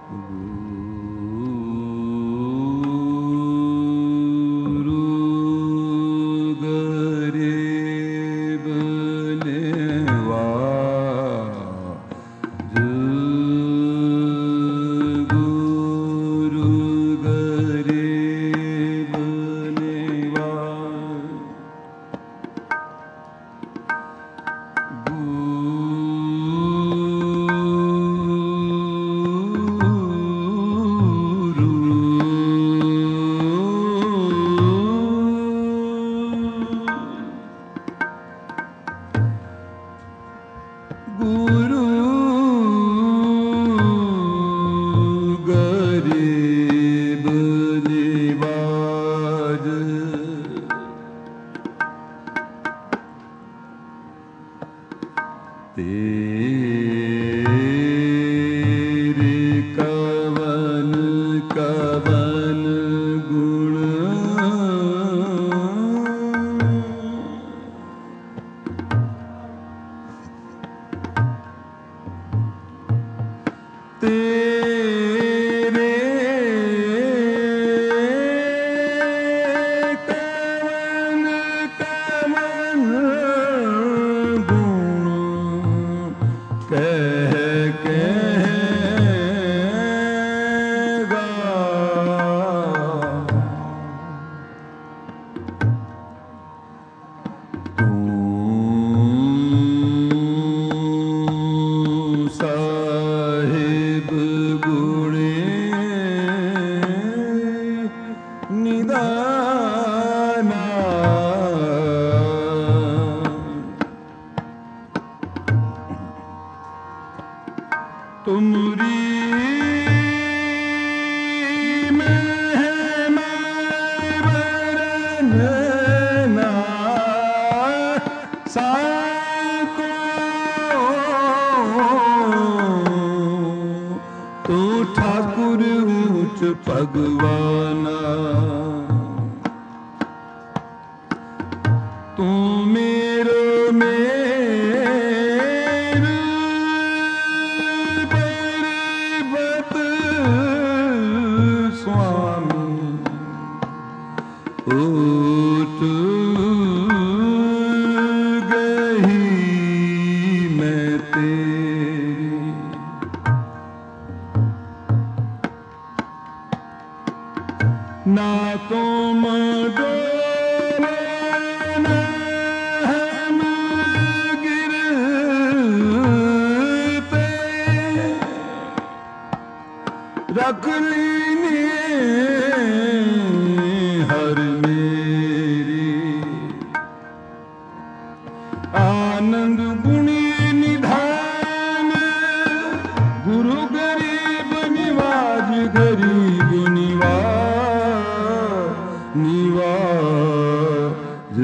भगवाना तू मेरो मेरे पर्वत स्वामी उठ गई मैं तेरी ना तुम डोले ना हम गिरते रख लीनी हर मेरी आनंद गुणी निधान गुरु गरीब निवाज गरीब निवाज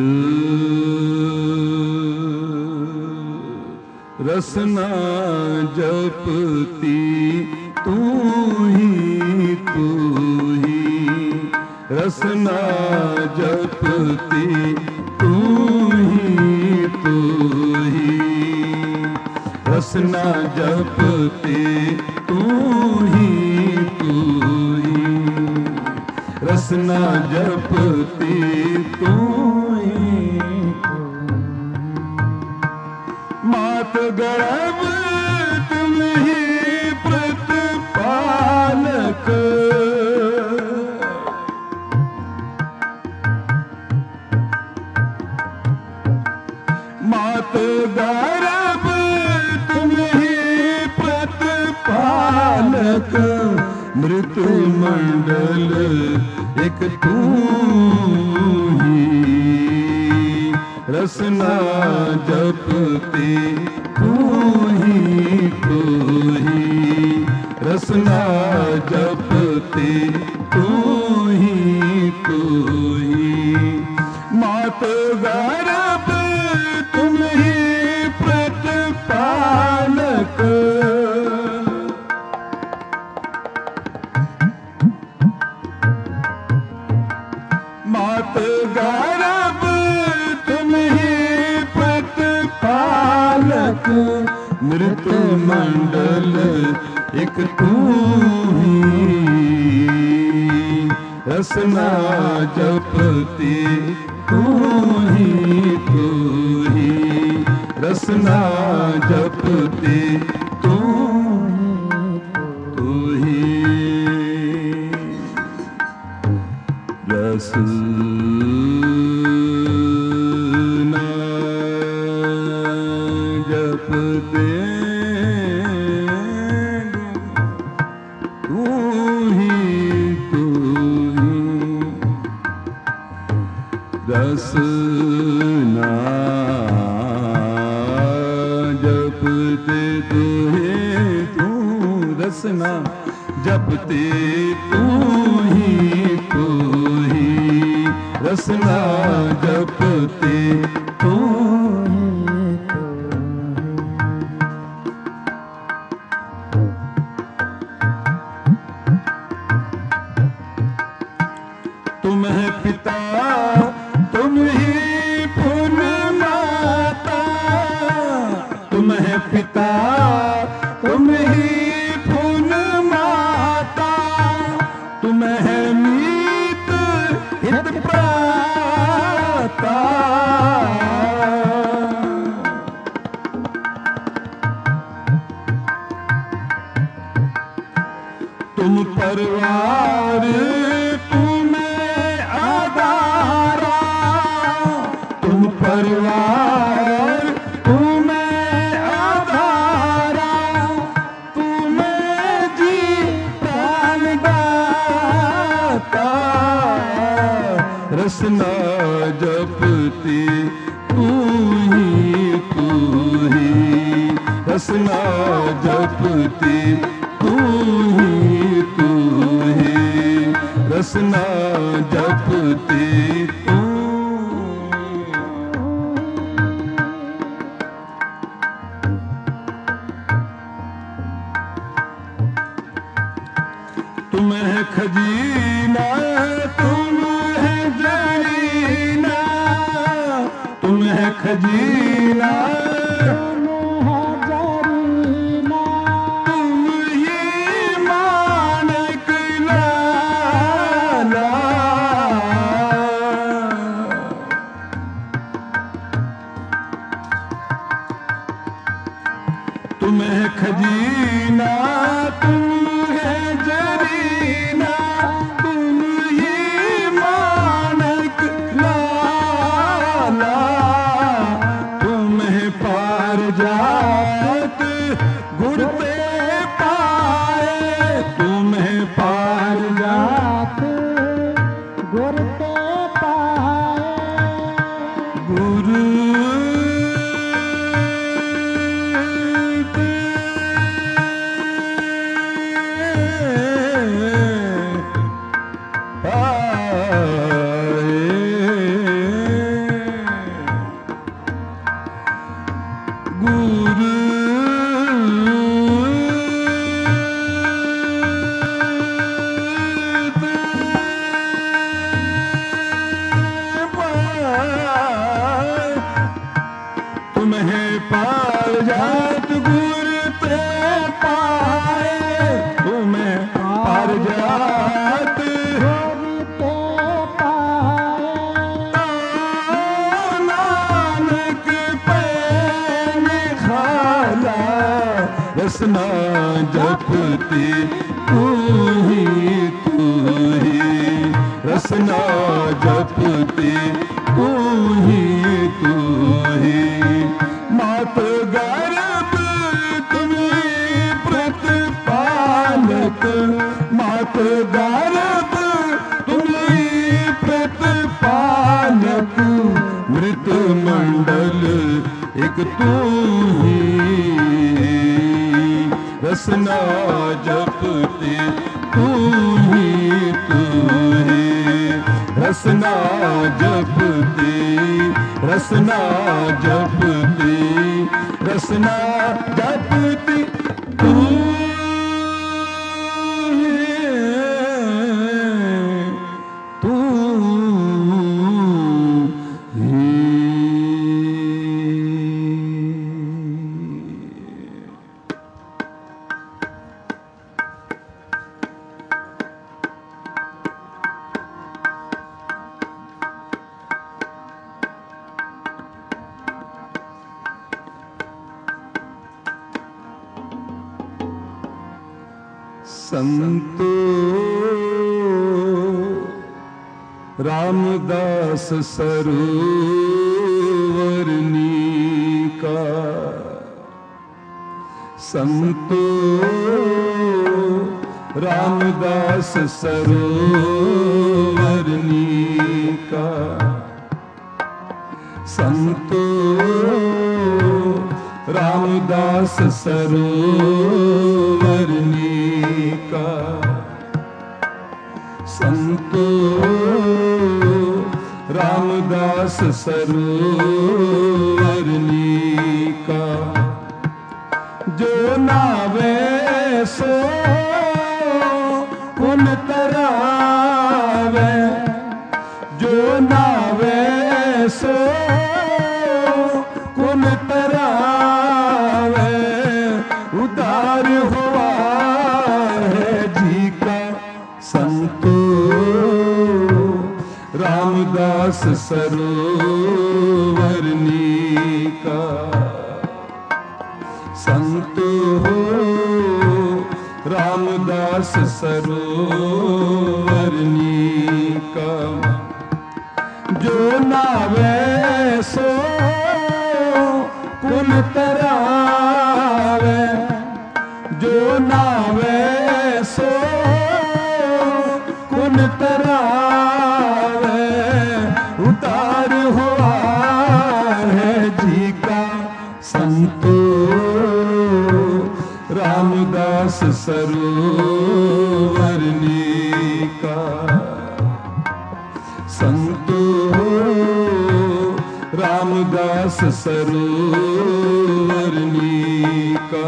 रसना जपती तू ही रसना जपती तू ही रसना जपती तू ही रसना जपती तू ही मात गर्भ तुम ही प्रतिपालक मात गर्भ तुम ही प्रतिपालक मृत्यु मंडल एक तू ही रसना जपती तू ही रसना जपती तू ही मात गर्भ तुम ही प्रतिपालक मात गर्भ तुम ही प्रतिपालक मृत्यु मंडल एक तू ही रसना जपती तू ही रसना जपती तू ही रसना जपते रसना जपते तू रसना जपते तू ही रसना जपते तू तुम है पिता तुम ही माता तुम है पिता तुम ही माता तुम है मीत हित प्राता तुम परिवार परिवार तुम्हें आधारा तुम्हें जी प्राण दाता रसना जपती तू ही रसना जपती तू ही रसना जपती तू तुम है खजीना तुम है जरीना तुम है खजीना तुम है जरीना तुम ही मानक लाला तुम है खजीना तुम है जरीना तुम ही मानक लाला तुम है पार जात गुर पे पाए तुम है पार जात गुर पे पाए गुरु तुम्हें पार जात गुर ते पाए तुम्हें पार जात गुर ते पाए नानक पे खाला रसना जपती तू ही रसना जपती तू ही मात गर्भ तुम्हें प्रतिपालक मात गर्भ तुम्हें प्रतिपालक मृत मंडल एक तू ही रसना जपते तू ही रसना जपते रसना जपते रसना जपती तू संतो रामदास सरोवरनी का, संतो रामदास सरोवरनी का, संतो रामदास सरोवरनी का, संतो रामदास सरोवरनी का। जो नावे सो पुन तरावे, जो नावे सो पुन तरावे, उदार हुआ है जी का। संतो रामदास सरोवरनी का, संतो रामदास सरोवरनी का। जो नावे सो पुन तरावे, जो नावे सो पुन तरावे, उतार हुआ है जी का। संतो रामदास सरोवरनी का, संतो रामदास सरोवरनी का।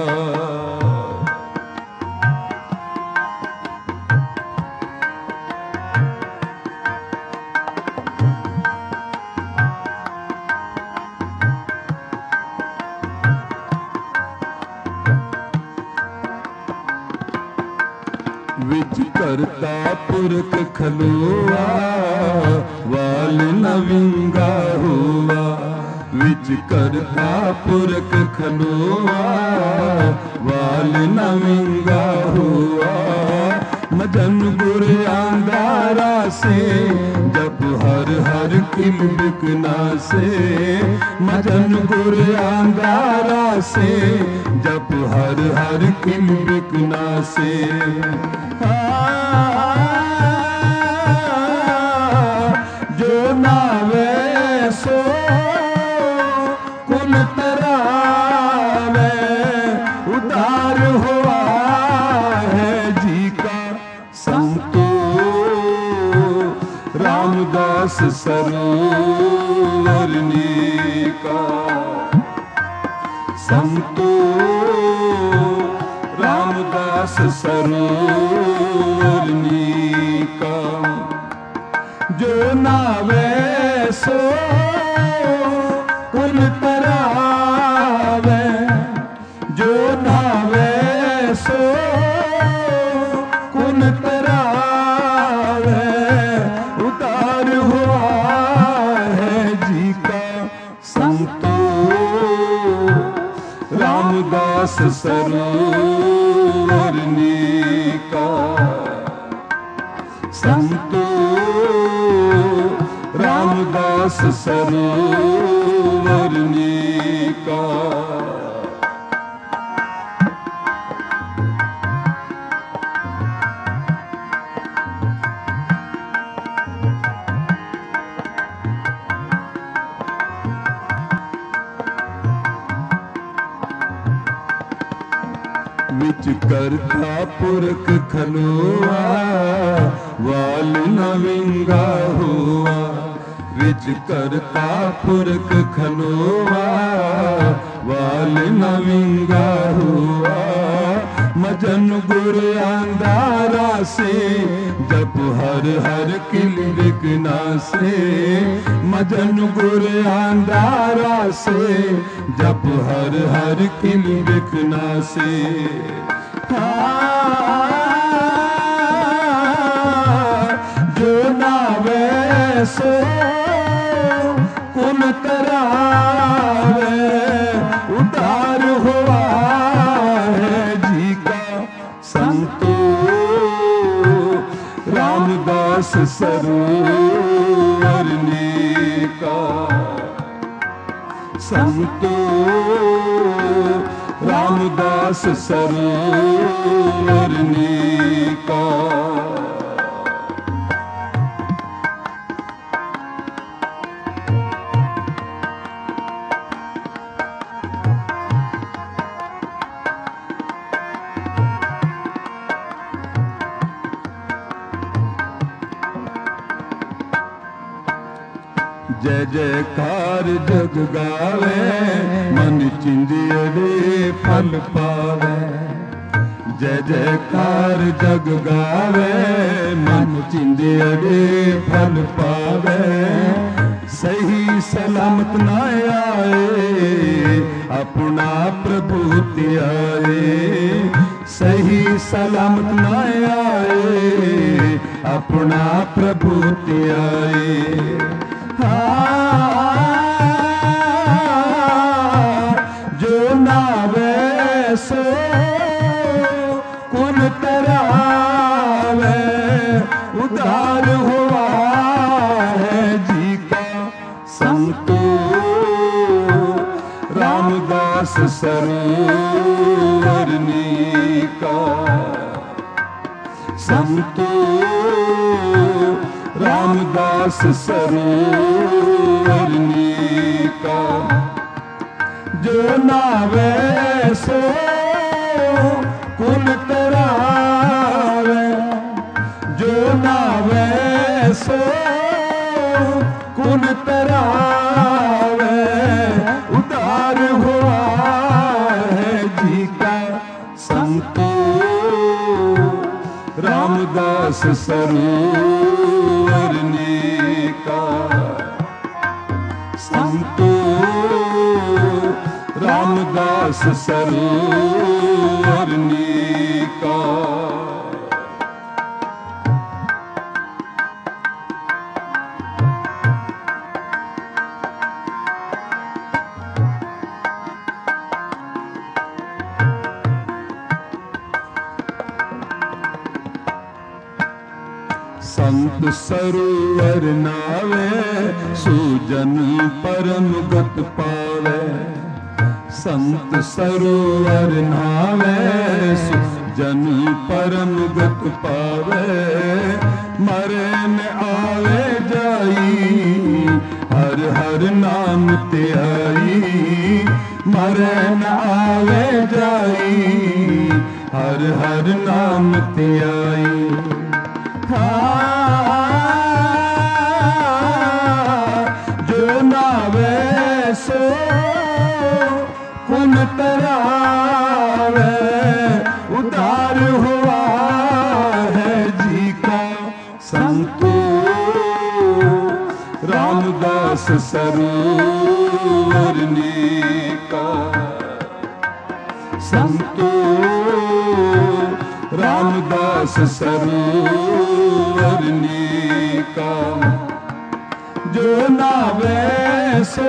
विच करता पुरख खलोआ, वाल नविंगा हुआ। विच करता पुरख खलोआ, वाल नविंगा हुआ। मजन गुर आंदारा से जब हर हर किल बिकना से, मजन गुर आंदारा से जब हर हर किल बिकना से। जो नावे सो कुल तरावे, उदार हुआ है जी का। संतो रामदास सरोवरनी का, संतो रामदास सरोवरनी का। जो नावे सो कुल तरावे, जो नावे सो कुल तरावे, उतार हुआ है जी का। संतो रामदास सरोवरनी का, संतो रामदास सरोवरनी का। विच करता पुरख खलोआ, वाल नविंगा हुआ। विच करता पुरख खलोआ, वाल नविंगा हुआ। मजन गुर आंदारा से जब हर हर किल बिकना से, मजन गुर आंदारा से जब हर हर किल बिकना से। जो नावे सो कुल तरावे, उतार हुआ है जी का। संतो रामदास सरोवर का, संतो रामदास सरोवर का। जय जयकार जग गावे, मन चिंदियड़े फल पावे। जय जयकार जग गावे, मन चिंदियड़े फल पावे। सही सलामत न आए, अपना प्रभु त्याए। सही सलामत न आए, अपना प्रभु त्याए। जो नावे सो कुन तरावे, उधार हुआ है जी का। संतो रामदास सरोवर का, संतो रामदास सरोवर का। जो नावे सो कुन तरावे, जो नावे सो कुन तरावे, उधार हुआ है जी का। संतो रामदास सरोवर का, संतो रामदास सरोवर का। संत सरोवर नावे, सुजन परम गत पावे। संत सरोवर नावे, सुजन परम गत पावे। मरे न आवे जाई, हर हर नाम त्याई। मरे न आवे जाई, हर हर नाम त्याई। जो नावे सो कुन तरावे, उधार हुआ है जी का। संतो रामदास सरोवर का, संतो रामदास सरोवर का। जो नावे सो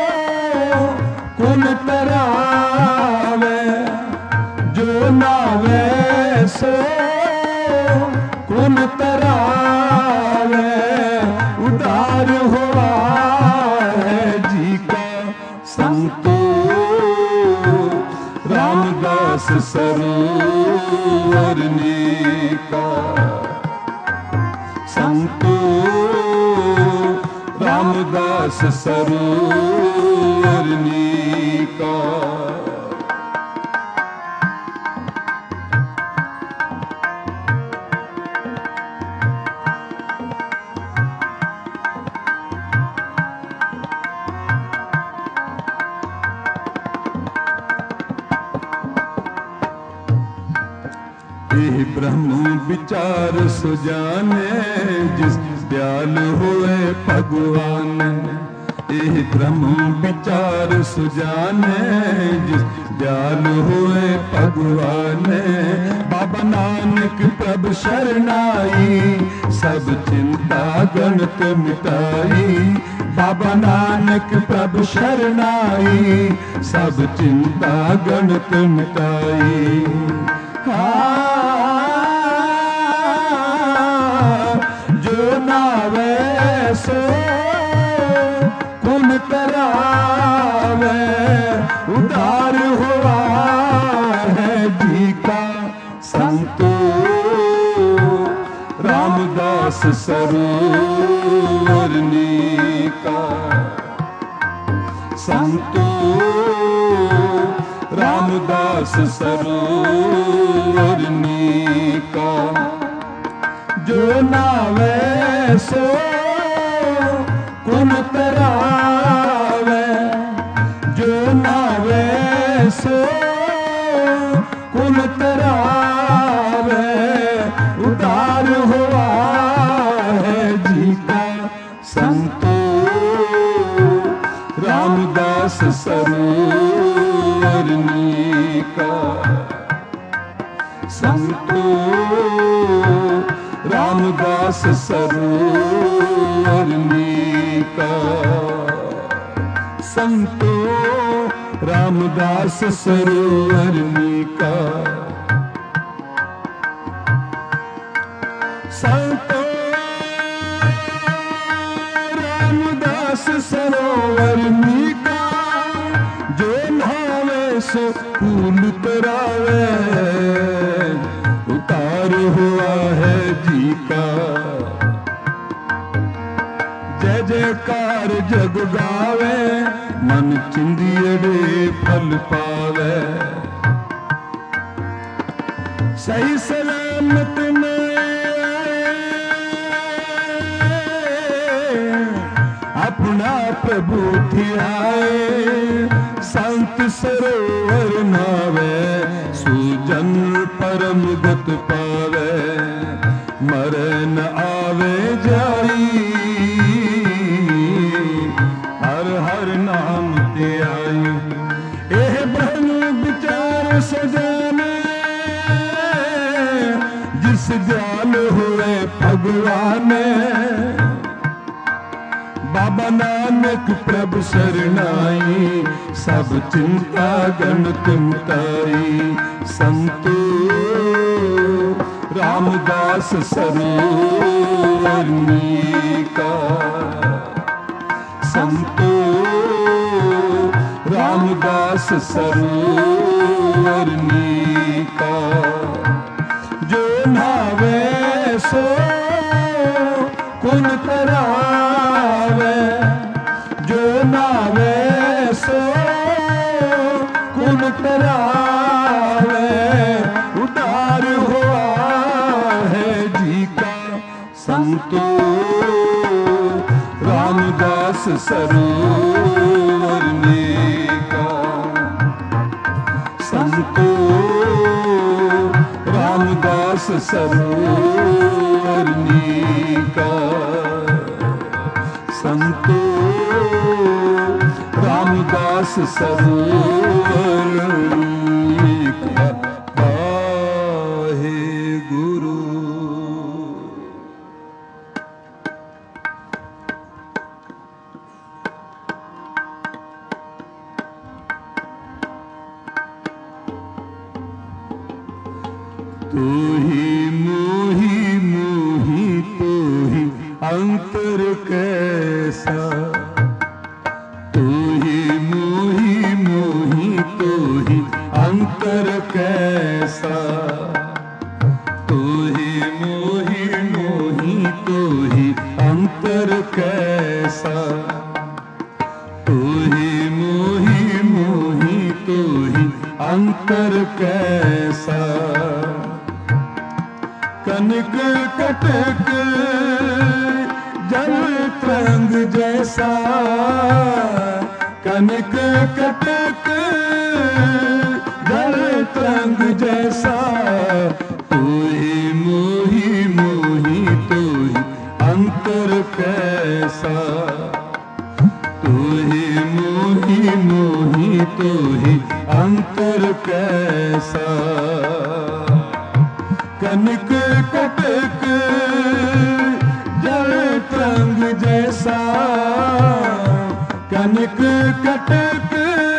कुन तरावे, जो नावे सो कुन तरावे, उधार हुआ है जी का। संतो रामदास सरोवर का, संतो रामदास सरोवर का। ब्रह्म विचार सुजाने, जिस दयाल हुए भगवान। एह ब्रह्म विचार सुजाने, जिस दयाल हुए भगवान। बाबा नानक प्रभ शरणाई, सब चिंता गणत मिटाई। बाबा नानक प्रभ शरणाई, सब चिंता गणत मिटाई। रामदास सरोवरनी का संतो रामदास सरोवरनी का जो नावे सो कुल तरावे जो नावे सो कुल तरावे उतार हुआ है जी का संतो रामदास सरोवरनी का संतो रामदास सरोवरनी का संतो रामदास सरोवरनी का संतो रामदास सरोवरनी का जो नहावे सो फूल तरावे उतार हुआ है जी का जय जयकार जग गावे मन चिंदियड़े फल पावे सही सलामत में अपना प्रभु धियाए संत सरोवर नावे सुजन परम गत पावे मरे न आवे जाई हर हर नाम ते आई एह ब्रह्म विचार सजाने जिस ज्ञान हुए भगवान बाबा नानक प्रभु शरणाई सब चिंता गणत मिटाई संतो रामदास सरोवरनी का संतो रामदास सरोवरनी का जो नावे सो कुल तरावे जो नावे सो कुल तरावे उतार हुआ है जी का संतो रामदास सरोवरनी का संतो रामदास सरोवरनी का संतो रामदास सरोवरनी का वाहे गुरु। तू ही मोही मोही तू ही अंतर कैसा तू ही मोही मोही तू ही अंतर कैसा तू ही मोही मोही तू ही अंतर कैसा तू ही मोही मोही तू ही अंतर कैसा कनक कटक जल तरंग जैसा कनक कटक जल तरंग जैसा तू ही मोही मोही तू ही अंतर कैसा तू ही मोही मोही तू ही अंतर कैसा कनक कटक जल तरंग जैसा कनक कटक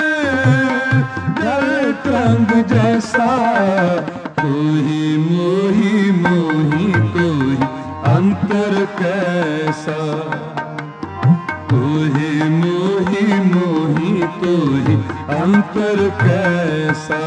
जल तरंग जैसा तू ही मोही मोही तू ही अंतर कैसा तू ही मोही मोही तू ही अंतर कैसा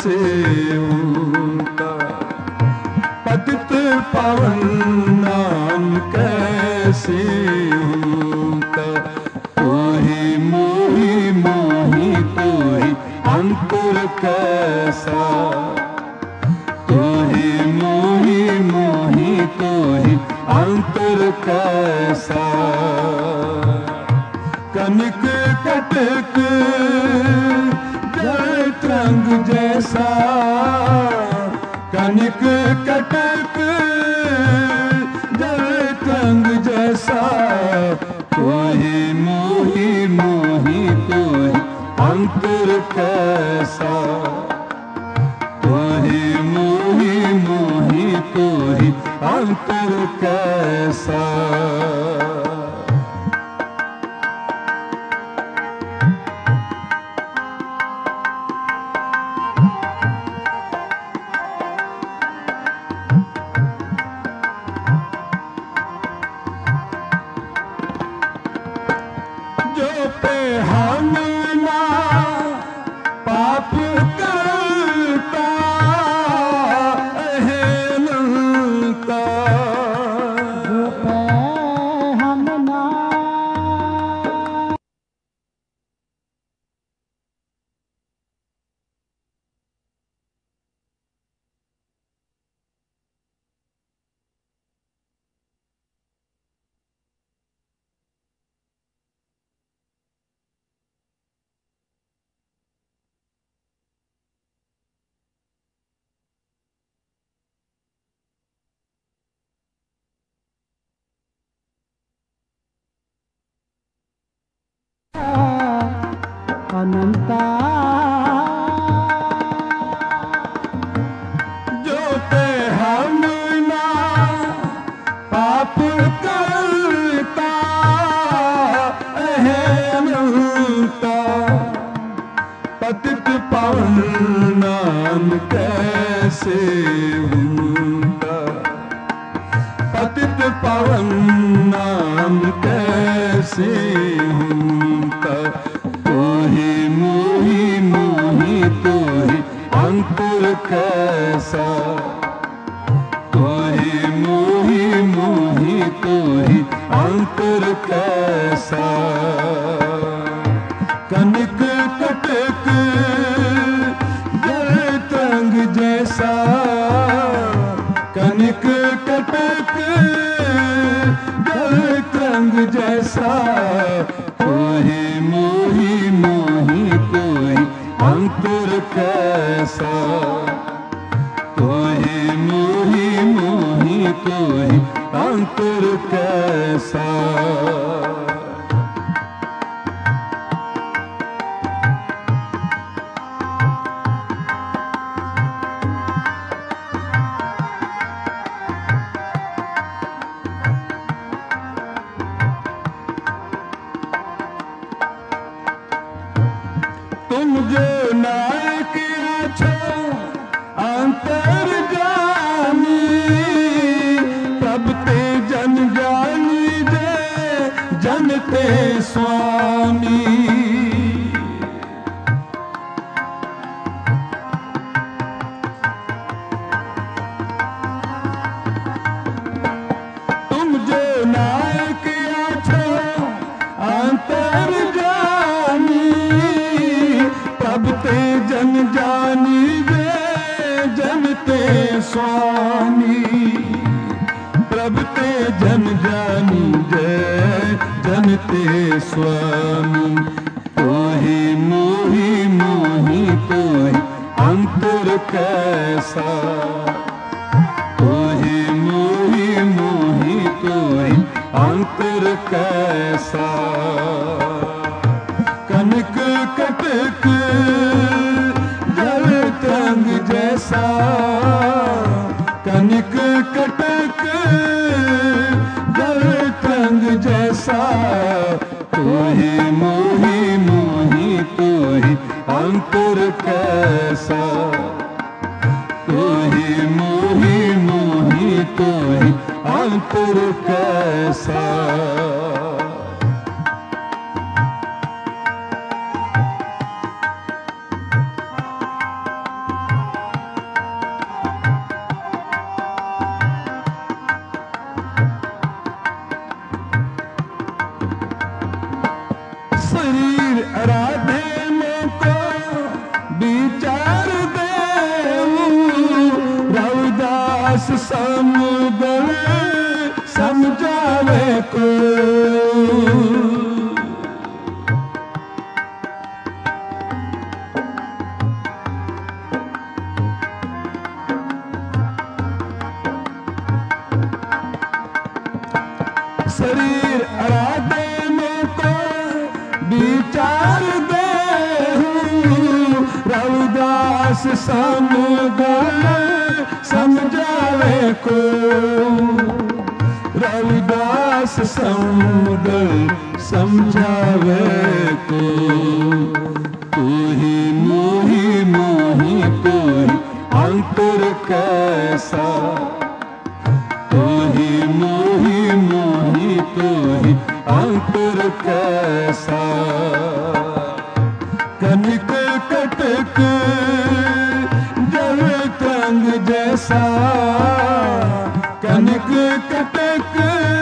कैसे उनका, पतित पावन नाम कैसे उनका। तू ही मोही मोही तू ही अंतर कैसा, तू ही मोही मोही तू ही अंतर कैसा। कनिक कटक जय तरंग जैसा, कनिक कटक जय तरंग जैसा। तू ही मोही मोही तू ही अंतर कैसा, तू ही मोही मोही तू ही अंतर कैसा। जो पे हम ना पाप करता है अनंता, जो पे हम ना अनंता, जो पे हम ना पाप करता है अनंता। पतित पावन नाम कैसे उनका, पतित पावन नाम कैसे उनका। तू ही मोही मोही तू ही अंतर कैसा, तू ही मोही मोही तू ही अंतर कैसा। कनिक कटक जय तरंग जैसा, कनिक कटक जय तरंग जैसा। तू ही मोही मोही तू ही अंतर कैसा, तू ही मोही मोही तू ही अंतर कैसा। तुम जो नायक अछो अंतर जानी, तब ते जन जानी जे जनते स्वामी। तुम जो नायक अछो अंतर जानी, तब ते जन जानी वे जनते स्वामी। प्रभ ते जन जानी जय जनते स्वामी। तू ही मोही मोही तू ही अंतर कैसा, तू ही मोही मोही तू ही अंतर कैसा। कनिक कटक जय तरंग जैसा, कनिक कटक जय तरंग जैसा। तू ही मोही मोही तू ही अंतर कैसा, तू ही मोही मोही तू ही अंतर कैसा। राधे मोको विचार देऊ रविदास समुदर समझावे को शरीर राधे मोको विचार देहूं रविदास समुदर समझावे को रविदास समुदर समझावे को तू ही मोही मोही तू ही अंतर कैसा तू ही मोही मोही तू ही अंतर कैसा कनिक कटक जल तरंग जैसा कनिक कटक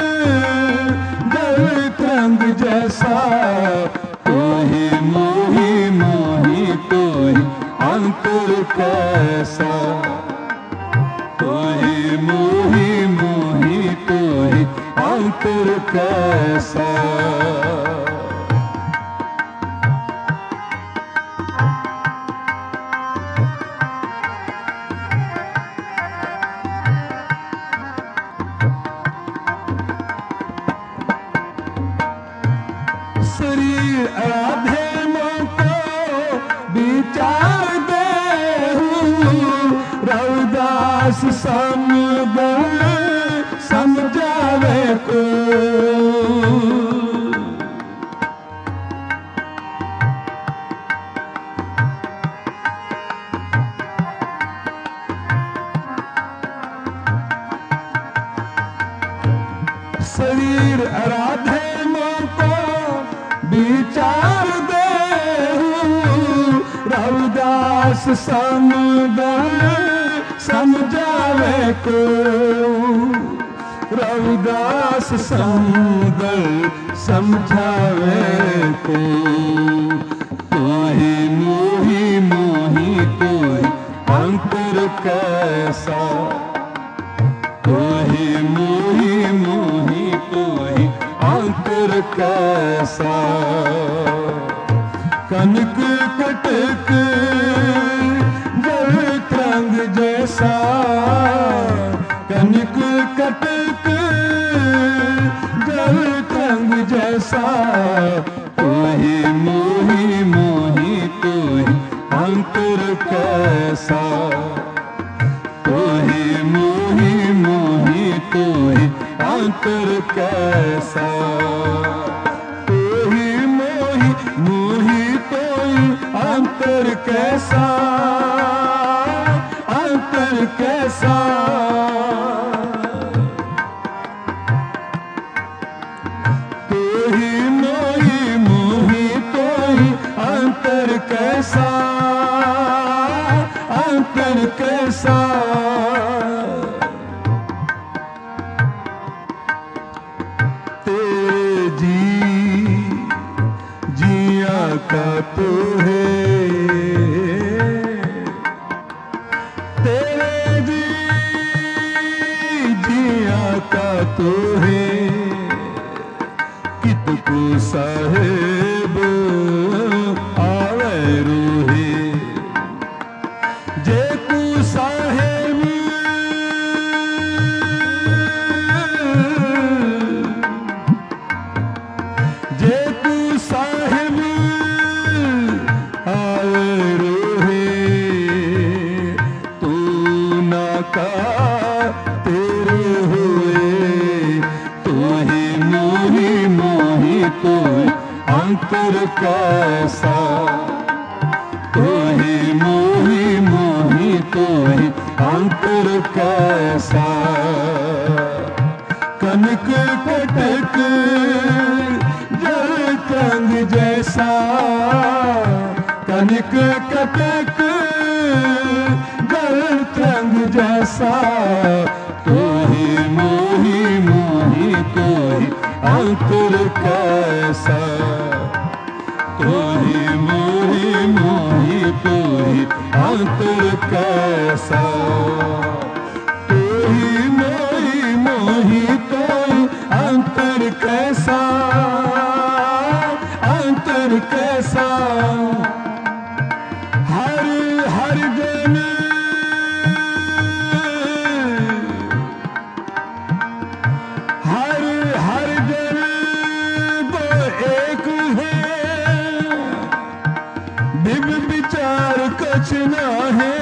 जल तरंग जैसा तू ही मोही मोही तू ही अंतर कैसा तू ही मोही मोही तू ही अंतर कैसा शरीर राधे मोको विचार देहूं रविदास समुदर समझावे को शरीर राधे मोको विचार देहूं रविदास समुदर समझावे को रविदास समुदर समझावे को तू ही मोही मोही तू ही अंतर कैसा तू ही मोही मोही तू ही अंतर कैसा कनक कटक जल तरंग जैसा कनक कटक जल तरंग जैसा तू ही मोही मोही तू ही अंतर कैसा तू ही मोही मोही तू ही अंतर कैसा तू ही मोही मोही तू ही अंतर कैसा अंतर कैसा तू ही मोही मोही तू ही अंतर कैसा अंतर कैसा जिया का तू है तेरे जिया का तू है कितकू साहेब आवे रूहे जे तू साहेब जे तू साहेब आवे रूहे तू ना का तेरे हुए तू ही मोही मोही तू अंतर कैसा तू ही मोही मोही तू ही अंतर कैसा कनक कटक जल तरंग जैसा कनक कटक जल तरंग जैसा तू ही मोही मोही तू ही अंतर कैसा तू ही मोही मोही तू ही अंतर कैसा, तू ही मोही मोही तू ही अंतर कैसा, अंतर कैसा। हर हर जन हर हर जन तो एक है, बिब विचार कछ न है,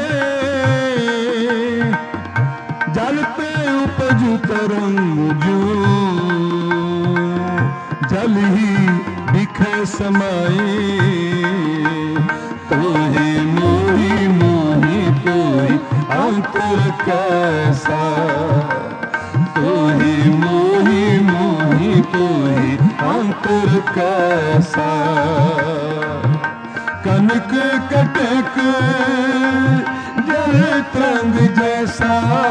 जल पे उपजु तरंग जो, जल ही बिखर समाए। तू ही मोही मोही तू ही अंतर कैसा, तू ही मोही मोही तू ही अंतर कैसा। कनक कटक जल तरंग जैसा,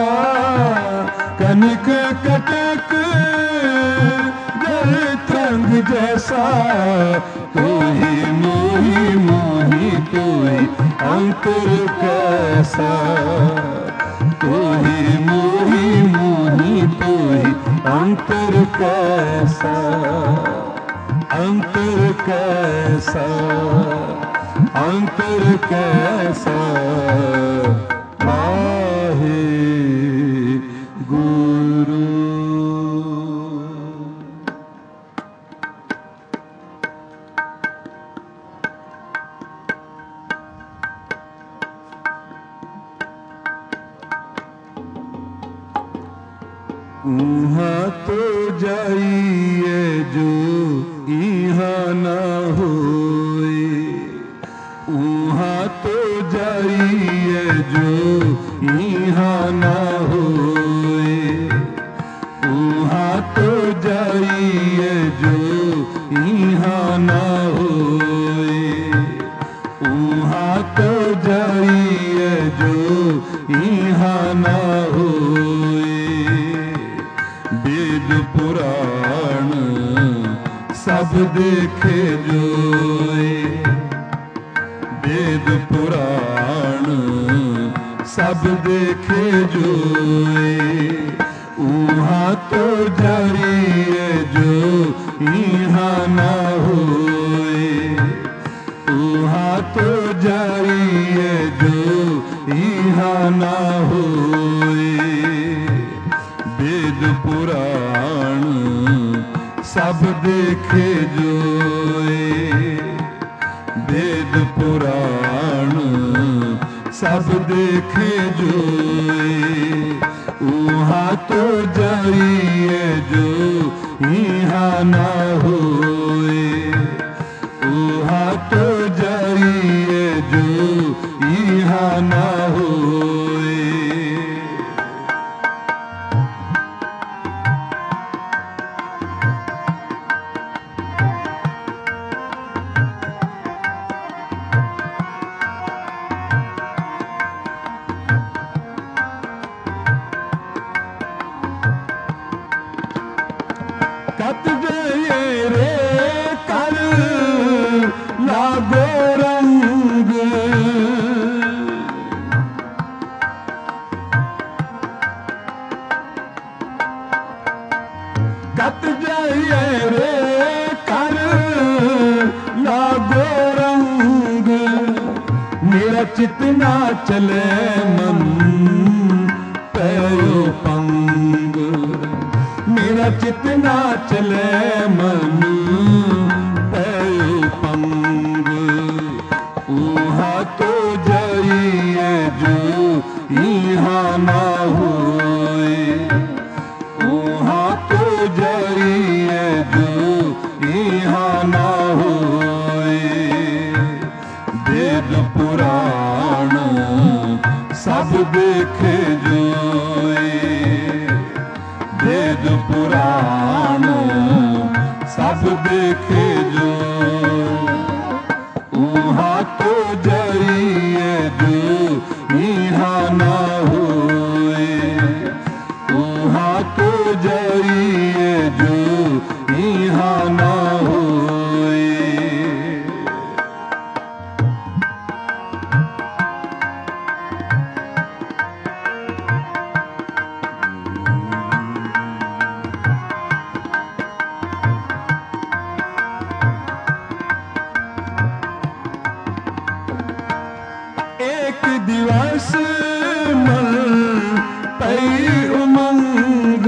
कनक कटक जल तरंग जैसा। तू ही मोही मोही तू ही अंतर कैसा, तू ही मोही मोही तू ही अंतर कैसा, अंतर कैसा, अंतर कैसा। वाहे गुरु। उहाँ तो जाइए जो इहाँ ना होए, उहाँ तो जाइए जो इहाँ ना होए, उहाँ तो जाइए जो इहाँ ना होए, उहाँ तो जाइए जो इहाँ ना होए। वेद पुराण सब देखे जोए, वेद पुराण सब देखे जोए। उहाँ तो जाइए जो इहाँ ना होए, उहाँ तो जाइए जो इहाँ ना होए। वेद पुराण सब देखे जोए, वेद पुराण सब देखे जोए। उहाँ तो जाइए जो इहाँ ना होए, उहाँ तो जाइए जो इहाँ ना होए। कत जाइए रे कर लागो रंग, कत जाइए रे कर लागो रंग। मेरा चित ना चले मन पैरो पंग, मेरा चित ना चले मन पैरो पंग। उहाँ तो जाइए जो इहाँ ना होए, उहाँ तो जाइए जो इहाँ ना होए। वेद पुराण सब देखे जोए, वेद पुराण सब देखे जो। उहाँ तो जाइए जो इहाँ ना होए, उहाँ तो जाइए जो इहाँ ना होए। दिवस मन पई उमंग,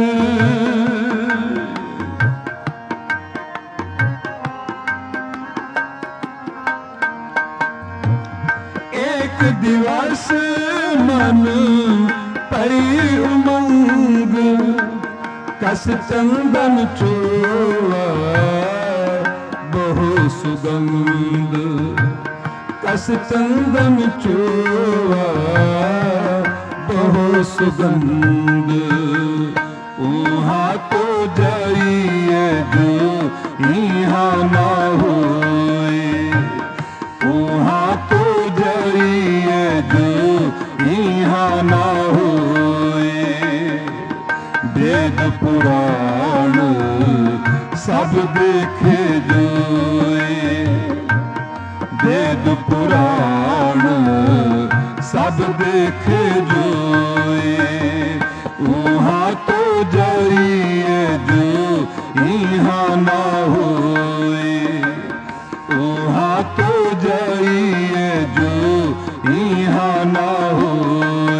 एक दिवस मन पई उमंग, कस चंदन चोआ बहु सुगंध, कस चंदन चोआ बहु सुगंध, उहाँ तो जाइए जो यहाँ ना होए, उहाँ तो जाइए जो यहाँ ना होए, वेद पुराण सब देखे जोए, वेद पुराण सब देखे जोए, उहाँ तो जाइए जो यहाँ ना होए, उहाँ तो जाइए जो यहाँ ना होए।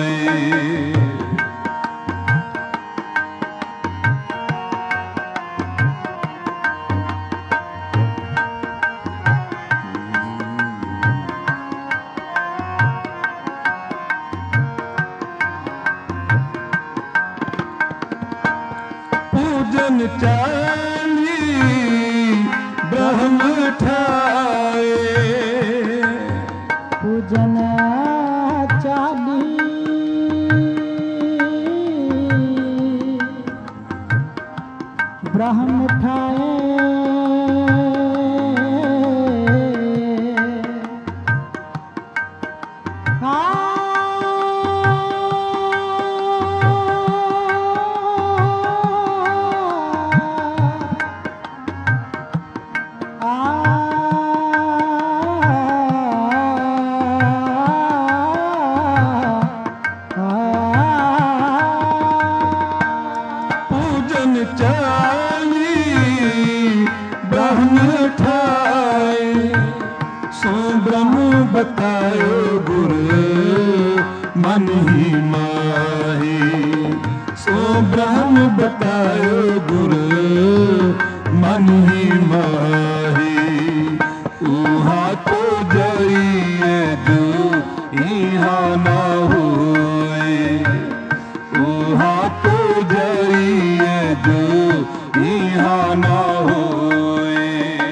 पूजन चाली ब्रह्म ठाए, पूजन चाली ब्रह्म ठाए, पूजन चाली ब्रह्म ठाए, सो ब्रह्म बतायो गुरु मन ही माही, सो ब्रह्म बतायो गुरु मन ही माही, उहाँ तो जाइए जो यहाँ ना होए, उहाँ तो जाइए जो यहाँ ना होए,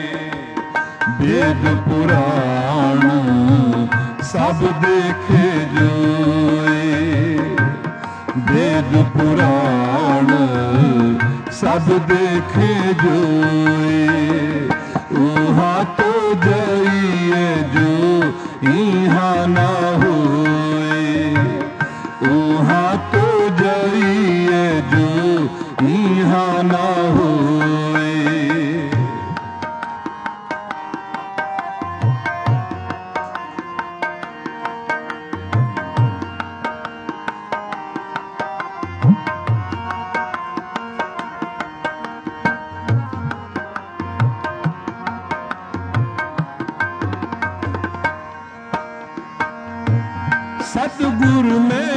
वेद पुराण सब देखे जोए, वेद पुराण सब देखे जोए, उहाँ तो जाइए जो यहाँ ना होए, उहाँ तो जाइए जो यहाँ ना होए। सतगुरु में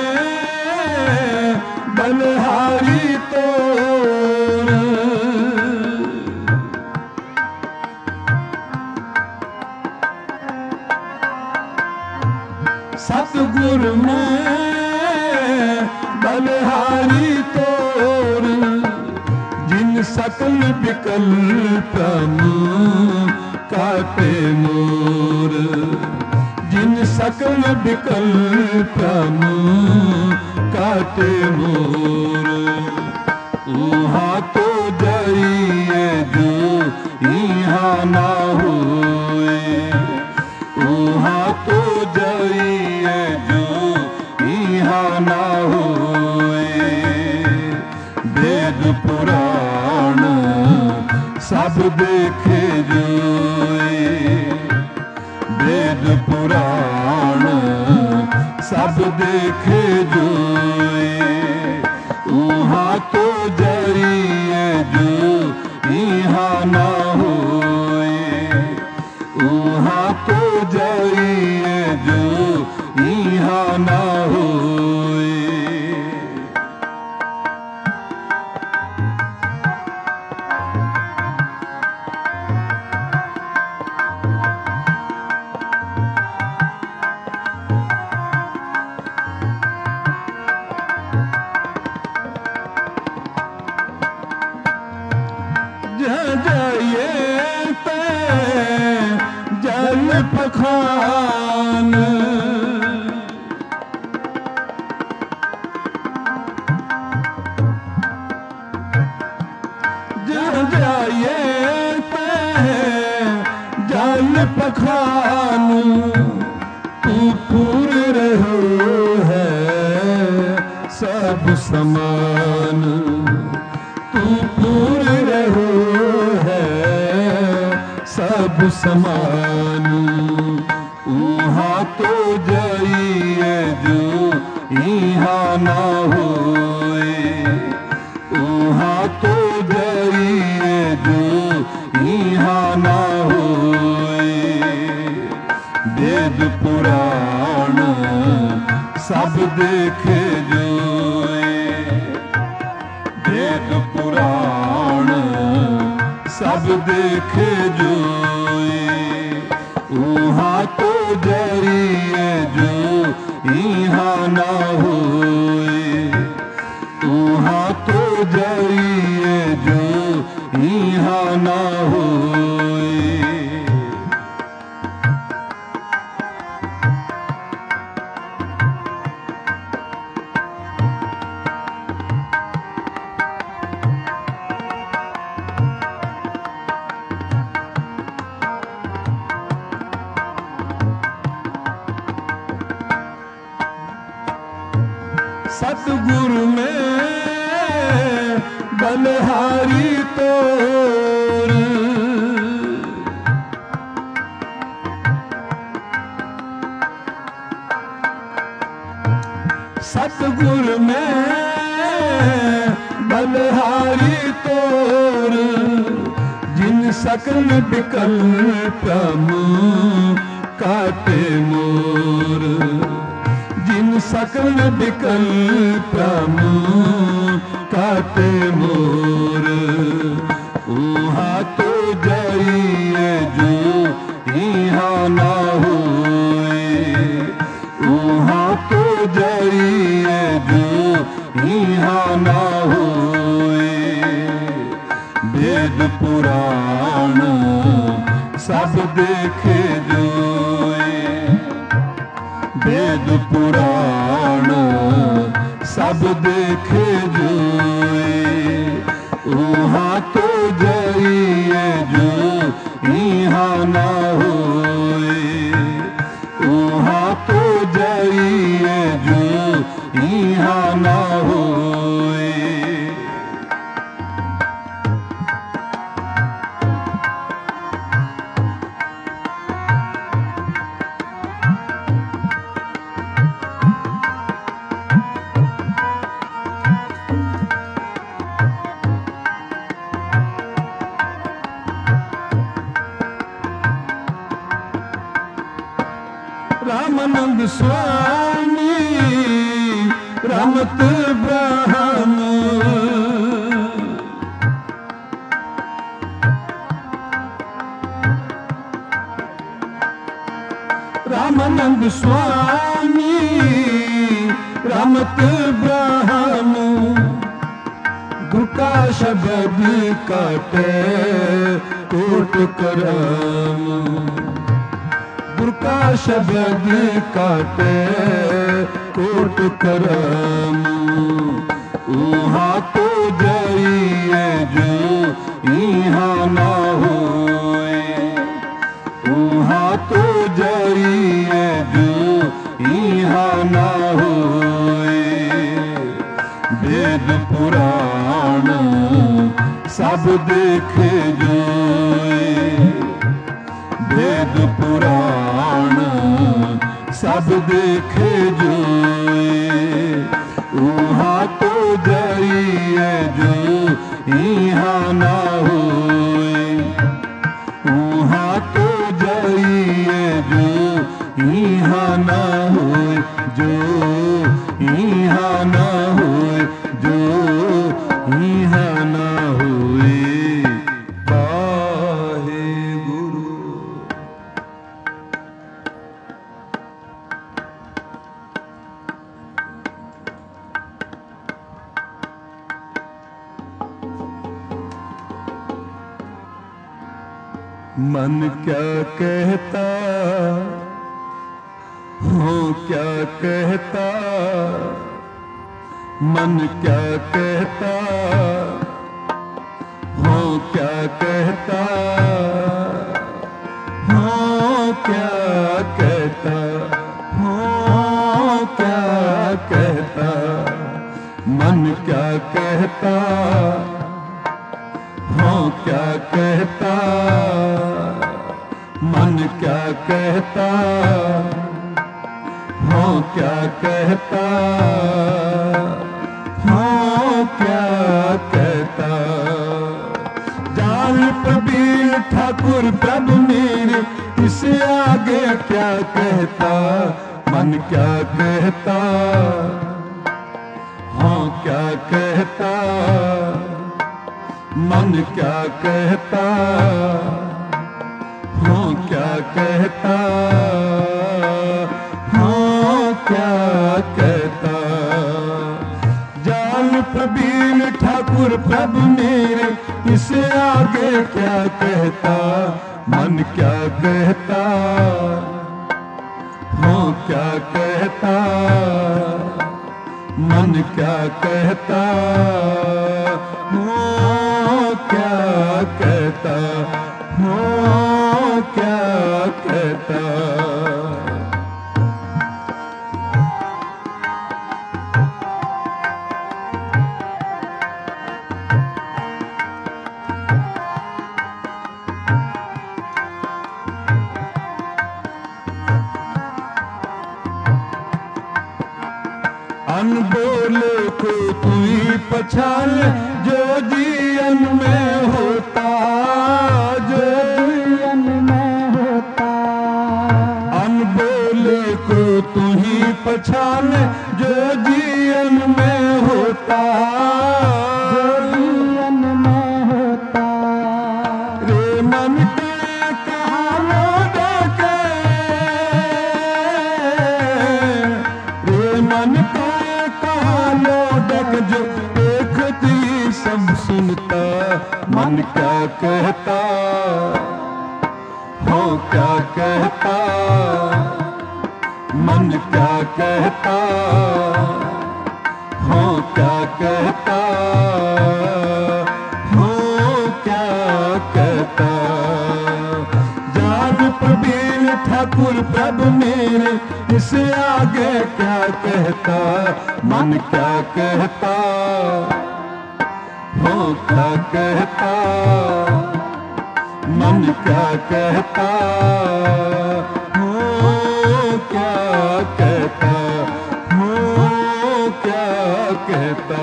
बलहारी तोर, सतगुरु में बलहारी तोर, जिन सकल विकल्पम काटे मोर, जिन सकल विकल्पम काटे मोर, उहाँ तो जाइए जो यहाँ ना होए, उहाँ तो जाइए जो यहाँ ना होए, वेद पुराण सब देखे जोए, वेद पुराण सब देखे जोए, उहाँ तो जाइए जो यहाँ ना होए, उहाँ तो जाइए जो यहाँ ना जाए ते जल पखान जाए जल पखान तू पूर रहो है सब समान तू पूर रहो है सब समान वहाँ तो जाइए जो यहाँ ना होए वहाँ तो जाइए जो यहाँ ना होए वेद पुराण सब देखे जोए वेद पुराण सब देखे जोए वहाँ तो जाइए जो यहाँ ना होए वहाँ तो जाइए जो यहाँ ना होए सतगुरु में बलहारी तोर सतगुरु में बलहारी तोर जिन सकल विकल्प काटे मोर जिन सकल विकल्प काटे मोर वहाँ तो जाइए जो यहाँ ना होए वहाँ तो जाइए जो यहाँ ना होए वेद पुराण सब देखे जोए वेद पुराण सब देखे जोए वहाँ तो जाइए जो यहाँ ना होए वहाँ तो जाइए जो यहाँ ना होए रामानंद स्वामी रमत ब्रह्म रामानंद स्वामी रमत ब्रह्म गुरु का शब्द काटे कोट करम गुरु का शब्द काटे कोट करम वहाँ तो जाइए जो यहाँ ना होए वहाँ तो जाइए जो यहाँ ना होए वेद पुराण सब देखे जोए वेद पुराण सब देखे जोए वहाँ तो जाइए जो यहाँ ना होए वहाँ तो जाइए जो यहाँ ना होए जो यहाँ ना होए जो यहाँ ना होए मन क्या कहता, हो क्या कहता, मन क्या कहता, हो क्या कहता, हो क्या कहता, हो क्या कहता, मन क्या कहता, हो क्या कहता, मन क्या कहता, हो क्या कहता, हो क्या कहता। जान प्रवीण ठाकुर प्रभु मेरे, इससे आगे क्या कहता, मन क्या कहता, हो क्या कहता, मन क्या कहता, हो क्या कहता, हो क्या कहता। जान प्रवीण ठाकुर प्रभु मेरे, इससे आगे क्या कहता, मन क्या कहता, हो क्या कहता, मन क्या कहता, हो क्या कहता, हो क्या कहता। अनबोले को तू ही पहचान, जो जीवन में होता, जो जीवन में होता। अनबोले को तू ही पहचान, जो जीवन में होता, जो जीवन में होता। रे मन के कहानों डाके, रे मन के जो देखती सब सुनता, मन क्या कहता, हो क्या कहता, मन क्या कहता, हो क्या कहता, हो क्या कहता। जान प्रवीण ठाकुर प्रभु मेरे, इससे आगे क्या कहता, मन क्या कहता, हो क्या कहता, मन क्या कहता, हो क्या कहता, हो क्या कहता।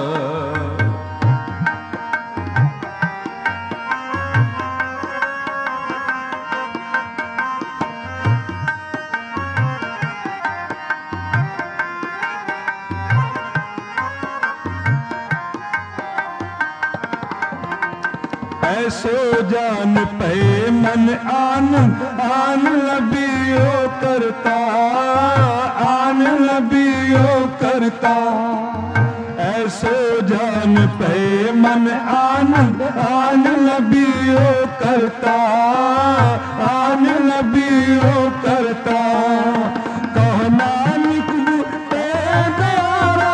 ऐसो जान पे मन आन, आन लबियो करता, आन लबियो करता। ऐसो जान पे मन आन, आन लबियो करता, आन लबियो करता। कहो नानक ते द्वारा,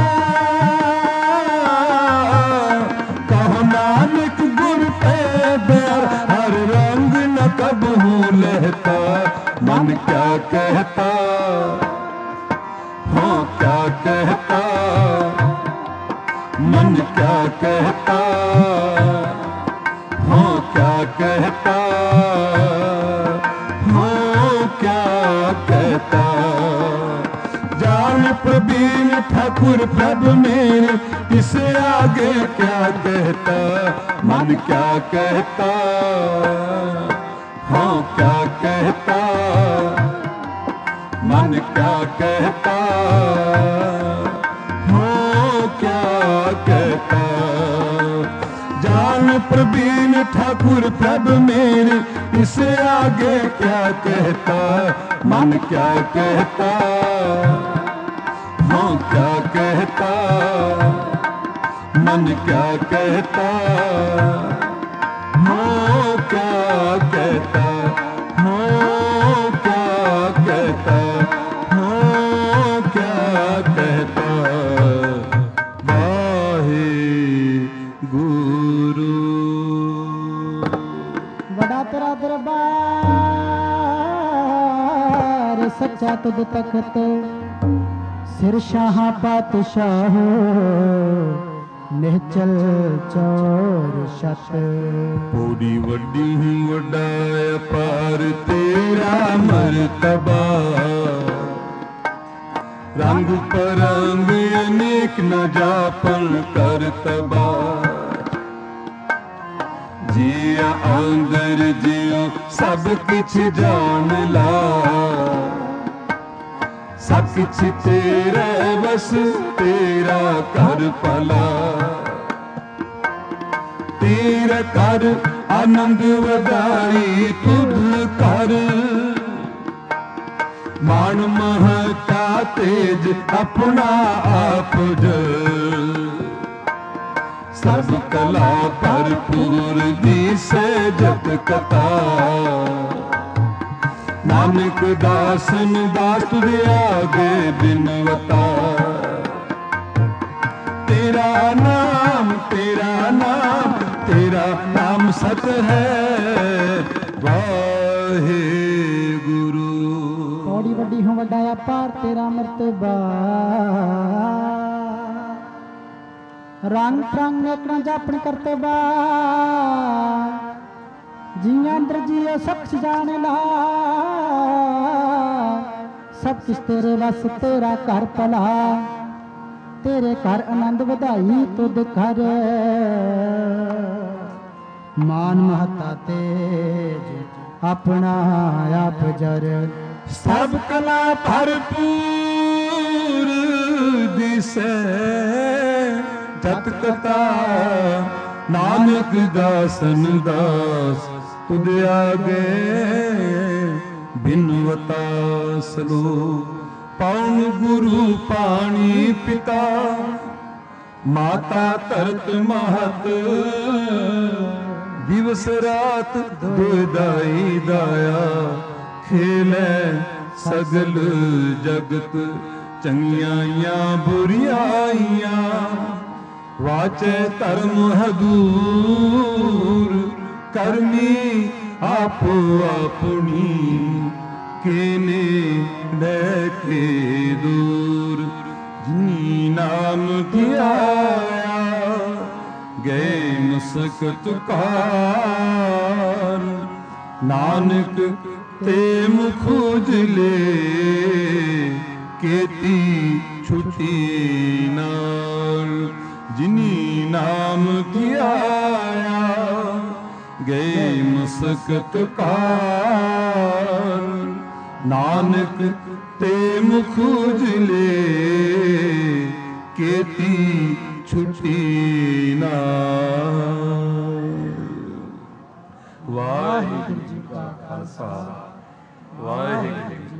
कहो नानक हर रंग न कबहू लहता, मन क्या कहता, हो क्या कहता, मन क्या कहता, हो क्या कहता, हो क्या कहता। जान प्रवीण ठाकुर प्रभु मेरे, इससे आगे क्या कहता, मन क्या कहता, हो क्या कहता, मन क्या कहता, हो क्या कहता। जान प्रवीण ठाकुर प्रभु मेरे, इससे आगे क्या कहता, मन क्या कहता, हो क्या कहता, मन क्या कहता, हो क्या कहता, हो क्या कहता, हो क्या कहता वाहे गुरु। बड़ा तेरा दरबार सच्चा तुझ तखत, सिर शाह पातशाह निहचल चौर शत। पूरी वड्डी वड्डाय पार तेरा मर्तबा, रंग परंग अनेक न जापन करतबा। जिया अंदर जियो सब किछ जान ला, सब किछ तेरे बस तेरा कर भला। तेरा कर आनंद वधाई तुध कर, मान महता तेज अपना आप जल। सब कला भरपूर दिसे जत कथा, नानक दासन दास तुझे आगे बिनवता। तेरा नाम तेरा नाम तेरा नाम सत है वाहे गुरु। थोड़ी वड्डी हो वड्डाया पार तेरा मर्तबा, रंग रंग एक न जापन करतबा। जिया अंदर जियो सब कुछ जान ला, सब कुछ तेरे बस तेरा घर भला। तेरे घर आनंद वधाई तुद कर, मान महता तेज अपना आप जर। सब कला भरपूर दिसे जत कथा, नानक दासन दास तुद आगे बिनवता। सलोक पौन गुरु पानी पिता, माता तरत महत। दिवस रात दुदाई दाया, खेले सगल जगत। चंगियाइयां बुरियाइयां, वाचे धर्म हदूर। करनी आपो अपनी, केने बैठे दूर। जिनी नाम धियाया, गए मुसकत कार। नानक ते मुख उजले, केती छुटी नाल। जिनी नाम धियाया, गए मुसकत कार। नानक ते मुख उजले, केती छुटी नाल। वाहिगुरू जी का खालसा, वाहिगुरू जी